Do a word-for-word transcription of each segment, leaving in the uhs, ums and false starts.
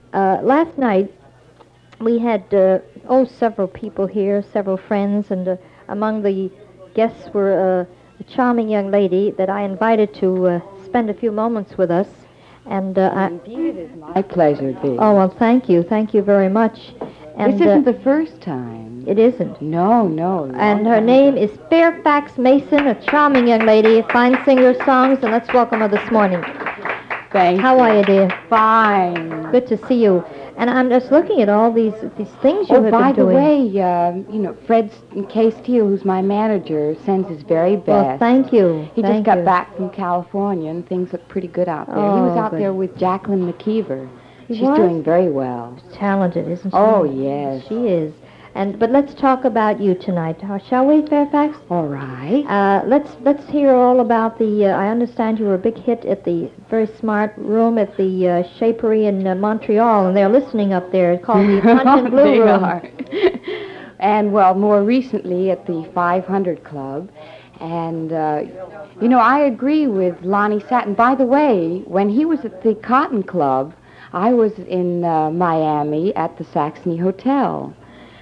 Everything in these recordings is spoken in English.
Uh, last night we had uh, oh several people here, several friends, and uh, among the guests were uh, a charming young lady that I invited to uh, spend a few moments with us. And uh, I, Indeed, it is my pleasure, Dee. oh well, thank you, thank you very much. And this isn't uh, the first time. it isn't. No, no. And her name is Fairfax Mason, a charming young lady, a fine singer of songs, and let's welcome her this morning. Thank How you. are you, dear? Fine. Good to see you. And I'm just looking at all these these things you Oh, have by been the doing. way, uh, you know, Fred K. Steele, who's my manager, sends his very best. Well, thank you. He thank just got you. back from California, and things look pretty good out there. he Oh, was out good. there with Jacqueline McKeever. He She's was? doing very well. Talented, isn't she? Oh, yes. She is. And but let's talk about you tonight, uh, shall we, Fairfax? All right. Uh, let's let's hear all about the. Uh, I understand you were a big hit at the very smart room at the uh, Shapery in uh, Montreal, and they're listening up there. It's called the Punch and Blue They Room. are. And, well, more recently at the five hundred Club. And, uh, you know, I agree with Lonnie Satin. By the way, when he was at the Cotton Club, I was in uh, Miami at the Saxony Hotel.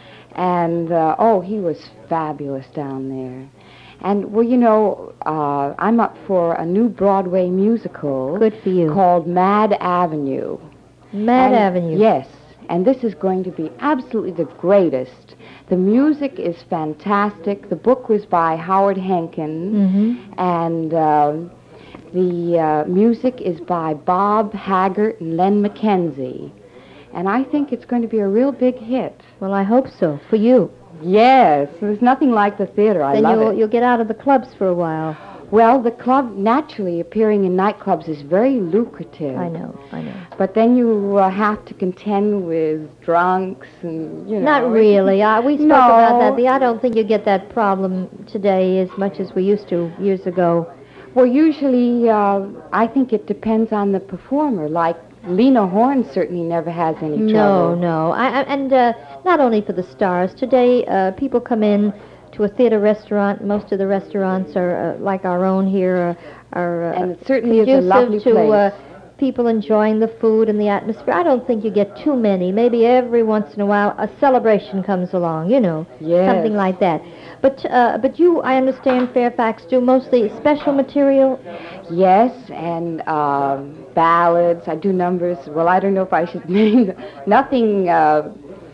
And, uh, oh, he was fabulous down there. And, well, you know, uh, I'm up for a new Broadway musical. Good for you. Called Mad Avenue. Mad And- Avenue. Yes, and this is going to be absolutely the greatest. The music is fantastic. The book was by Howard Henkin, Mm-hmm. and um the uh, music is by Bob Haggart and Len McKenzie. And I think it's going to be a real big hit. Well, I hope so for you. Yes, there's nothing like the theater. I then love you'll it. you'll get out of the clubs for a while. Well, the club, naturally, appearing in nightclubs is very lucrative. I know, I know. But then you uh, have to contend with drunks and, you know. Not really. Uh, we spoke No. about that. The, I don't think you get that problem today as much as we used to years ago. Well, usually, uh, I think it depends on the performer. Like, Lena Horne certainly never has any No, trouble. no. I, I, and uh, not only for the stars. Today, uh, people come in to a theater restaurant. Most of the restaurants are uh, like our own here, uh, are uh, And it certainly is a conducive lovely to place. uh, people enjoying the food and the atmosphere. I don't think you get too many. Maybe every once in a while a celebration comes along, you know, Yes. something like that. But uh, but you, I understand, Fairfax, do mostly special material. Yes, and um, ballads. I do numbers. Well, I don't know if I should name them. Nothing uh,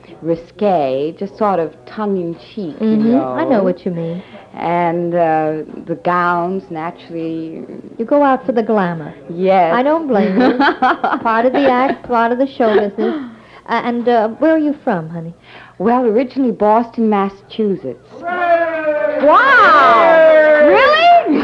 risque, just sort of tongue-in-cheek, you Mhm. know. I know what you mean. And uh, the gowns, naturally. You go out for the glamour. Yes. I don't blame you. Part of the act, part of the show business. Uh, and uh, where are you from, honey? Well, originally Boston, Massachusetts. Wow! Really?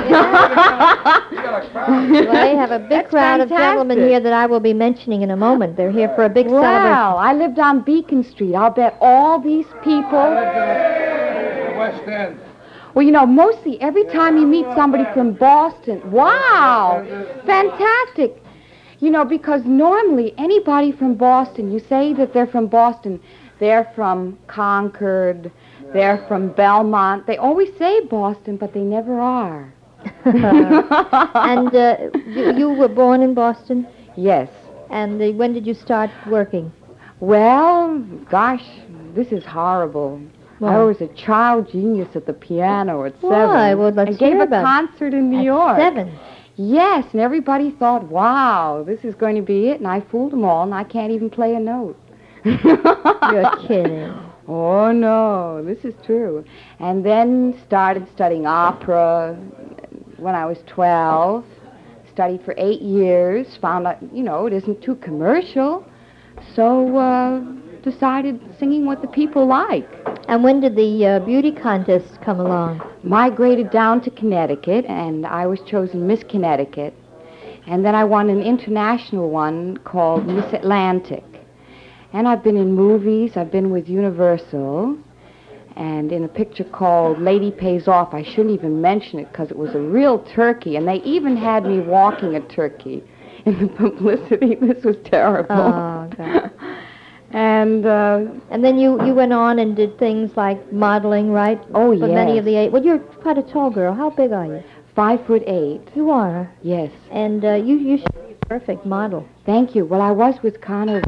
Well, they have a big That's crowd of gentlemen fantastic. here that I will be mentioning in a moment. They're here for a big celebration. Wow, I lived on Beacon Street. I'll bet all these people. West End. Well, you know, mostly every time you meet somebody from Boston, wow, fantastic. You know, because normally anybody from Boston, you say that they're from Boston, they're from Concord, they're from Belmont. They always say Boston, but they never are. And uh, you, you were born in Boston? Yes. And uh, when did you start working? Well, gosh, this is horrible. Why? I was a child genius at the piano at seven. Why? Well, let's I gave hear a about it. concert in New At York. seven. Yes, and everybody thought, wow, this is going to be it, and I fooled them all, and I can't even play a note. You're kidding. Oh, no, this is true. And then started studying opera when I was twelve, studied for eight years, found out, you know, it isn't too commercial, so uh, decided singing what the people like. And when did the uh, beauty contest come along? Migrated down to Connecticut, and I was chosen Miss Connecticut. And then I won an international one called Miss Atlantic. And I've been in movies. I've been with Universal, and in a picture called Lady Pays Off. I shouldn't even mention it because it was a real turkey, and they even had me walking a turkey in the publicity. This was terrible. Oh, God. And, uh, And then you, you went on and did things like modeling, right? oh, For yes. many of the eight. Well, you're quite a tall girl. How big are you? Five foot eight. You are. Yes. And uh, you, you should be a perfect model. Thank you. Well, I was with Conover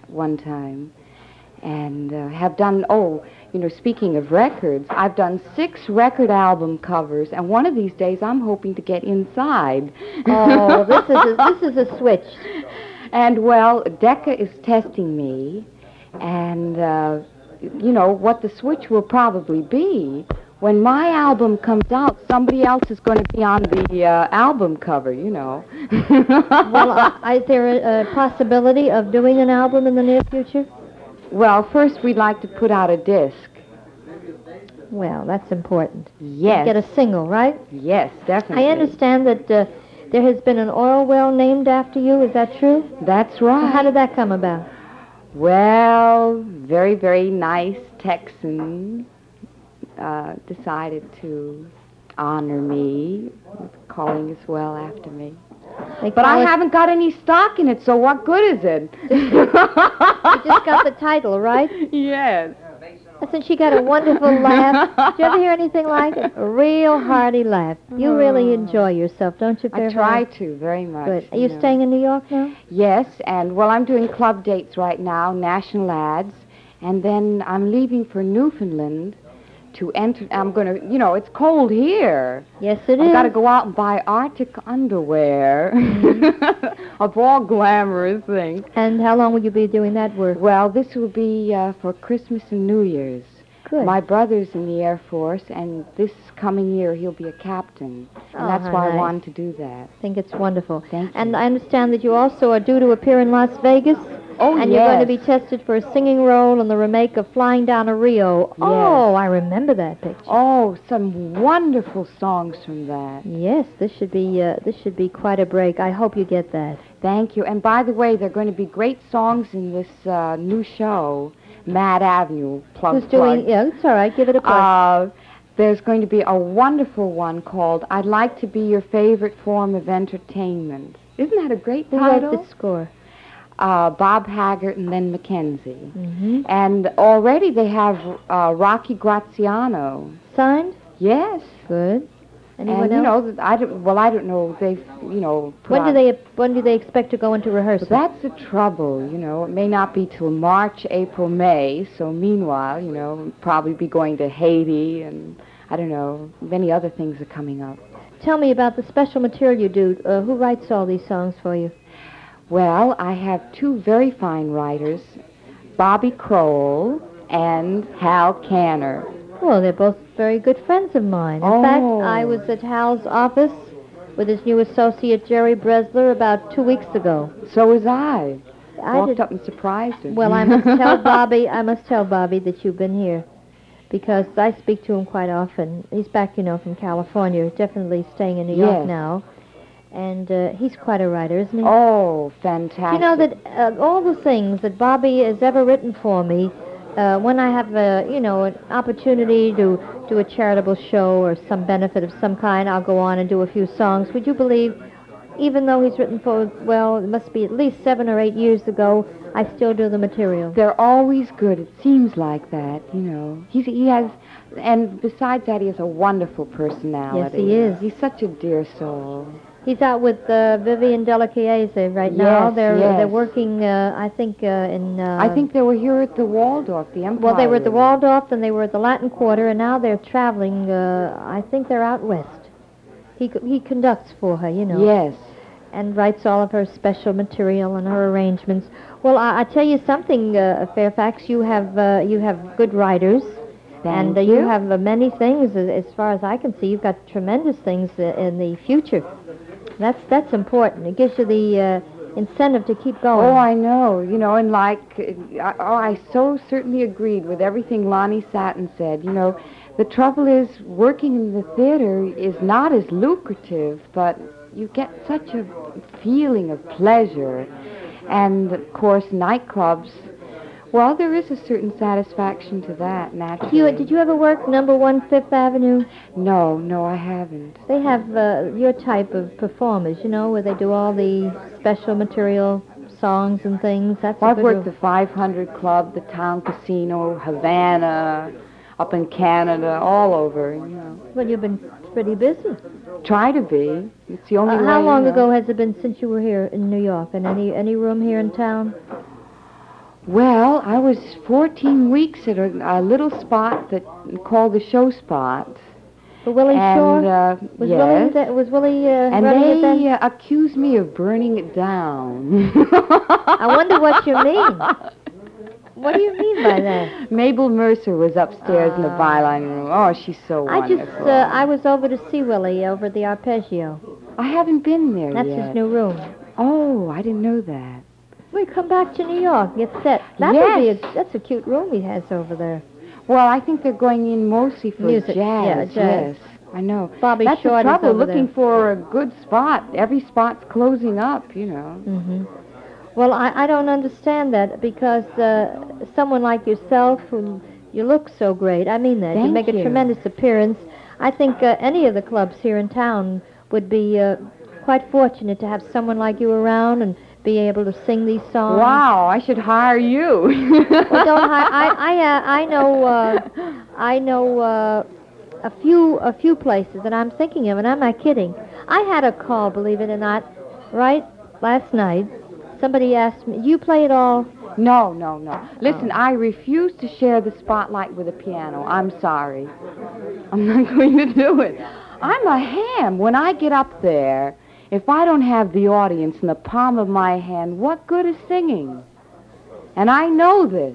one time. And uh, have done, oh, you know, speaking of records, I've done six record album covers, and one of these days I'm hoping to get inside. Oh, this is a, this is a switch. And, well, Decca is testing me, and, uh, you know, what the switch will probably be, when my album comes out, somebody else is going to be on the uh, album cover, you know. Well, uh, is there a, a possibility of doing an album in the near future? Well, first we'd like to put out a disc. Well, that's important. Yes. Get a single, right? Yes, definitely. I understand that uh, there has been an oil well named after you. Is that true? That's right. How did that come about? Well, very, very nice Texan uh, decided to honor me, with calling his well after me. They But call I it- haven't got any stock in it, so what good is it? You just got the title, right? Yes. Listen, she got a wonderful laugh. Did you ever hear anything like it? A real hearty laugh. You really enjoy yourself, don't you, I Fairfax? try to, very much. Good. Are you know. staying in New York now? Yes, and, well, I'm doing club dates right now, national ads, and then I'm leaving for Newfoundland to enter. I'm going to, you know, it's cold here. Yes, it I've is. got to go out and buy Arctic underwear of all glamorous things. And how long will you be doing that work? Well, this will be uh, for Christmas and New Year's. Good. My brother's in the Air Force, and this coming year he'll be a captain. And Oh, that's how why I nice. wanted to do that. I think it's wonderful. Thank you. And I understand that you also are due to appear in Las Vegas. Oh, And yes. you're going to be tested for a singing role in the remake of Flying Down to Rio. Oh, I remember that picture. Oh, some wonderful songs from that. Yes, this should be uh, this should be quite a break. I hope you get that. Thank you. And by the way, there are going to be great songs in this uh, new show, Mad Avenue. Plug, Who's doing? plug. Yeah, it's all right. Give it a plug. Uh, there's going to be a wonderful one called I'd Like to Be Your Favorite Form of Entertainment. Isn't that a great Who title? wrote the score? Uh, Bob Haggart and Len Mackenzie. Mm-hmm. And already they have uh, Rocky Graziano. Signed? Yes. Good. Anyone and, you else? know, I don't, well, I don't know. They've, you know... put When do out- they when do they expect to go into rehearsal? That's the trouble, you know. It may not be till March, April, May. So meanwhile, you know, we'll probably be going to Haiti and, I don't know, many other things are coming up. Tell me about the special material you do. Uh, who writes all these songs for you? Well, I have two very fine writers, Bobby Kroll and Hal Canner. Well, they're both very good friends of mine. In Oh. fact, I was at Hal's office with his new associate, Jerry Bresler, about two weeks ago. So was I. I Walked did- up and surprised him. Well, I must tell Bobby, I must tell Bobby that you've been here, because I speak to him quite often. He's back, you know, from California. He's definitely staying in New York Yes. now. And uh, he's quite a writer, isn't he? Oh, fantastic. You know that uh, all the things that Bobby has ever written for me, uh, when I have a, you know, an opportunity to do a charitable show or some benefit of some kind, I'll go on and do a few songs. Would you believe, even though he's written for, well, it must be at least seven or eight years ago, I still do the material. They're always good. It seems like that, you know. He's, he has, and besides that, he has a wonderful personality. Yes, he is. He's such a dear soul. He's out with uh, Vivian Delachiese right now. Yes, they're yes. they're working, uh, I think, uh, in. Uh, I think they were here at the Waldorf, the Empire. Well, they were at the Room. Waldorf, then they were at the Latin Quarter, and now they're traveling. Uh, I think they're out west. He co- he conducts for her, you know. Yes. And writes all of her special material and her arrangements. Well, I, I tell you something, uh, Fairfax. You have uh, you have good writers, Thank and uh, you. you have uh, many things. As, as far as I can see, you've got tremendous things uh, in the future. That's that's important. It gives you the uh, incentive to keep going. Oh, I know. You know, and like, uh, I, oh, I so certainly agreed with everything Lonnie Satin said. You know, the trouble is working in the theater is not as lucrative, but you get such a feeling of pleasure. And, of course, nightclubs, well, there is a certain satisfaction to that, naturally. You, did you ever work number one Fifth Avenue? No, no, I haven't. They have uh, your type of performers, you know, where they do all the special material songs and things. That's Well, a I've good worked ro- the five hundred Club, the Town Casino, Havana, up in Canada, all over, you know. Well, you've been pretty busy. Try to be. It's the only Uh, way. how you long know. ago has it been since you were here in New York? And any any room here in town? Well, I was fourteen weeks at a, a little spot that called the Show Spot. For Willie and, Shore? Uh, was yes. Willie, that, was Willie uh, And running it then? they uh, accused me of burning it down. I wonder what you mean. What do you mean by that? Mabel Mercer was upstairs in the Ah. byline room. Oh, she's so I wonderful. just, uh, I was over to see Willie over at the Arpeggio. I haven't been there That's yet. his new room. Oh, I didn't know that. We come back to New York, get set. That would be a, Yes. that's a cute room he has over there. Well, I think they're going in mostly for Music, jazz. yeah, jazz. Yes, I know. Bobby That's Short the is trouble, over looking there. for a good spot. Every spot's closing up, you know. hmm Well, I, I don't understand that because uh, someone like yourself, who you look so great, I mean that. you Thank make a you. tremendous appearance. I think uh, any of the clubs here in town would be uh, quite fortunate to have someone like you around and be able to sing these songs. Wow, I should hire you. Well, don't I? I I, uh, I know uh, I know uh, a few a few places that I'm thinking of, and I'm not kidding. I had a call, believe it or not, right last night. Somebody asked me, "You play it all?" No, no, no. Listen, I refuse to share the spotlight with a piano. I'm sorry. I'm not going to do it. I'm a ham. When I get up there, if I don't have the audience in the palm of my hand, what good is singing? And I know this.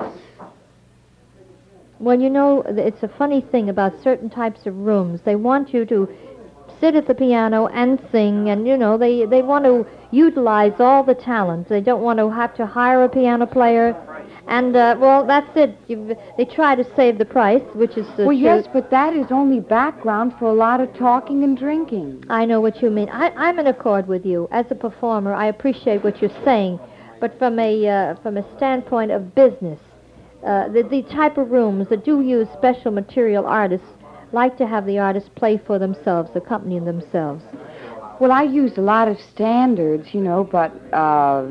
Well, you know, it's a funny thing about certain types of rooms. They want you to sit at the piano and sing, and, you know, they, they want to utilize all the talent. They don't want to have to hire a piano player. And, uh, well, that's it. You've, they try to save the price, which is the Well, truth. yes, but that is only background for a lot of talking and drinking. I know what you mean. I, I'm in accord with you. As a performer, I appreciate what you're saying. But from a, uh, from a standpoint of business, uh, the, the type of rooms that do use special material artists like to have the artists play for themselves, accompany themselves. Well, I use a lot of standards, you know, but uh,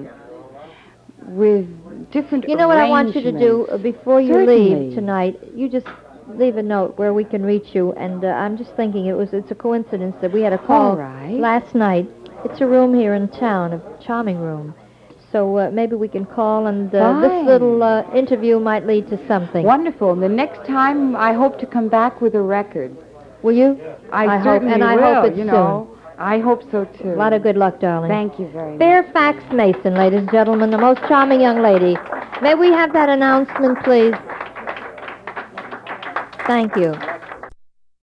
with different You know what I want you to do uh, before you leave Certainly. tonight? You just leave a note where we can reach you. And uh, I'm just thinking it was it's a coincidence that we had a call All right. last night. It's a room here in town, a charming room. So uh, maybe we can call, and uh, this Fine. little uh, interview might lead to something. Wonderful. And the next time, I hope to come back with a record. Will you? I, I hope- certainly and I will, hope it's you know. I hope so, too. A lot of good luck, darling. Thank you very much. Fairfax Mason, ladies and gentlemen, the most charming young lady. May we have that announcement, please? Thank you.